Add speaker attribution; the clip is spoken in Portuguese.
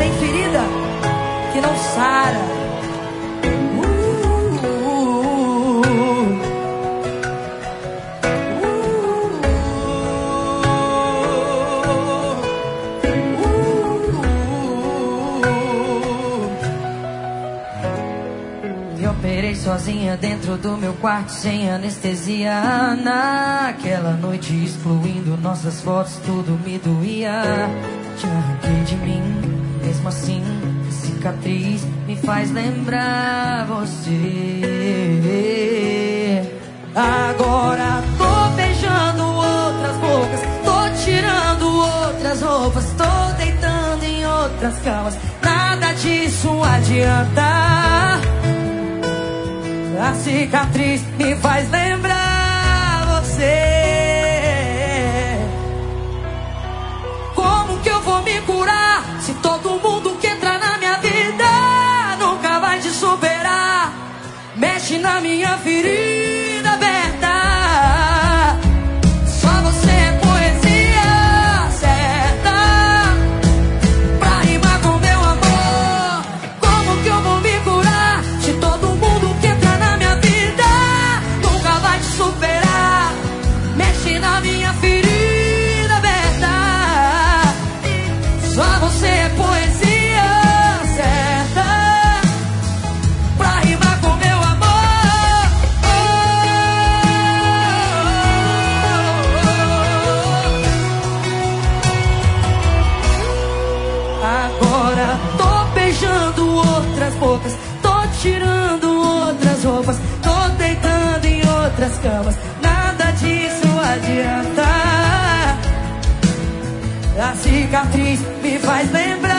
Speaker 1: tem ferida que não sara. Me operei sozinha dentro do meu quarto sem anestesia. Naquela noite excluindo nossas fotos, tudo me doía. Te arranquei de mim, mesmo assim cicatriz me faz lembrar você. Agora tô beijando outras bocas, tô tirando outras roupas, tô deitando em outras camas. Nada disso adianta. A cicatriz me faz lembrar você. Como que eu vou me curar se todo mundo que entra na minha vida nunca vai te superar? Mexe na minha ferida aberta. Só você é poesia certa pra rimar com meu amor. Como que eu vou me curar se todo mundo que entra na minha vida nunca vai te superar? Mexe na minha ferida aberta. Só você é poesia certa pra rimar com meu amor. Agora tô beijando outras bocas, tô tirando outras roupas, tô deitando em outras camas. Nada disso adianta. A cicatriz me faz lembrar